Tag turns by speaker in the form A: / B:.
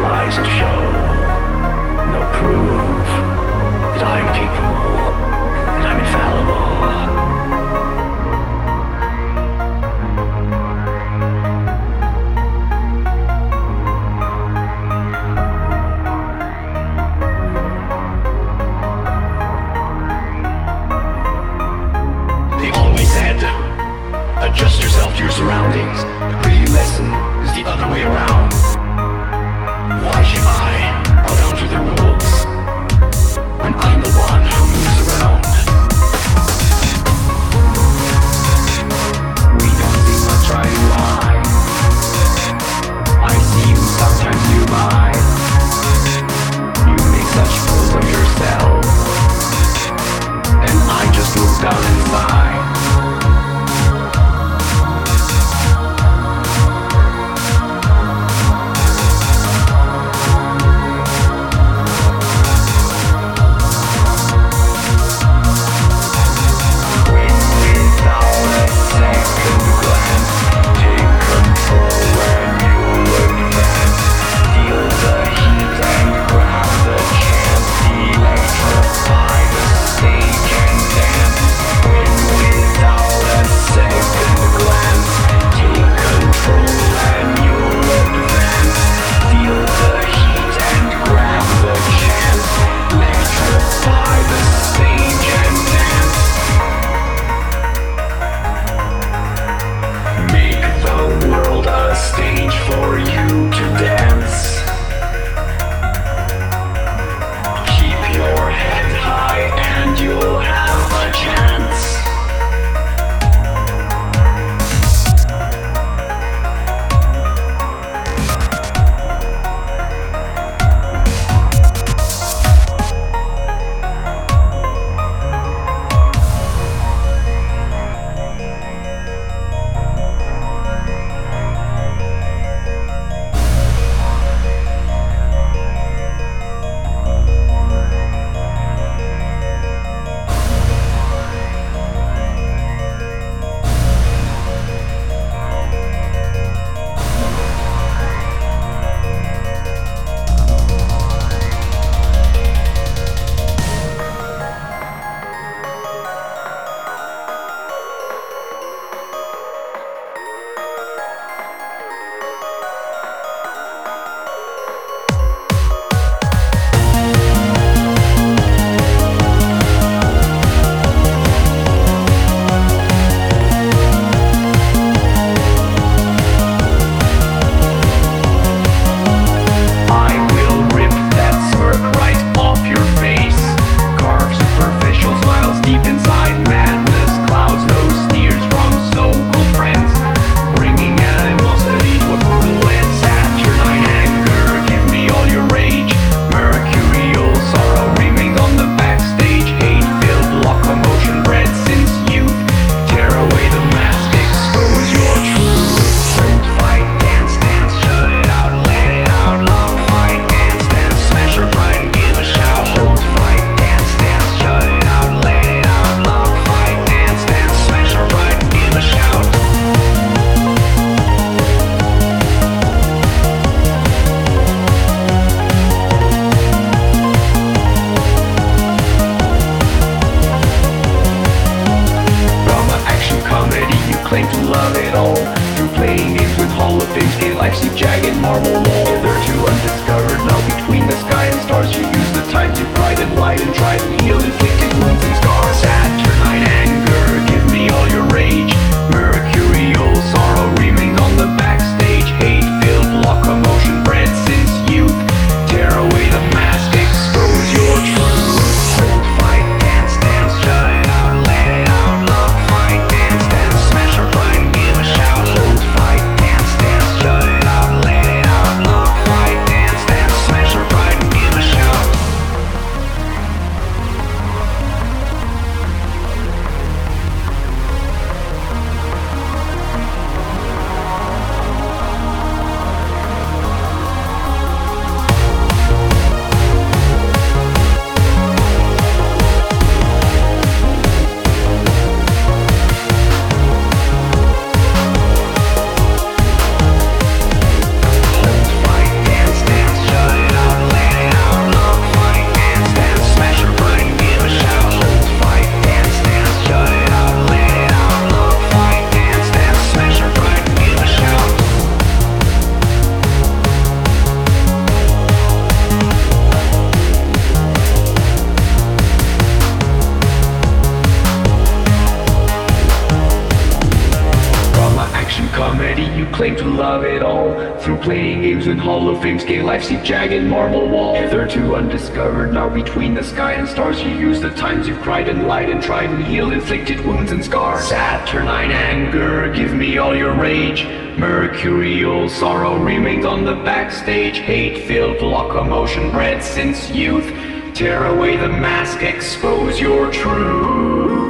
A: lies to show, no proof that I'm capable, that I'm infallible. They always said, adjust yourself to your surroundings. The pretty lesson is the other way around. Why should I bow down to their rules when I'm the one who moves around? We don't see much eye to eye. I see you sometimes you lie. You make such fools of yourself, and I just look down and sigh. Fight, you claim to love it all. Through playing games with Hall of Fame scale life, see jagged marble wall. Hitherto undiscovered, now between the sky and stars, you use the times you've cried and lied and tried and healed inflicted wounds and scars. Saturnine anger, give me all your rage. Mercurial sorrow remains on the backstage. Hate-filled locomotion bred since youth. Tear away the mask, expose your truth.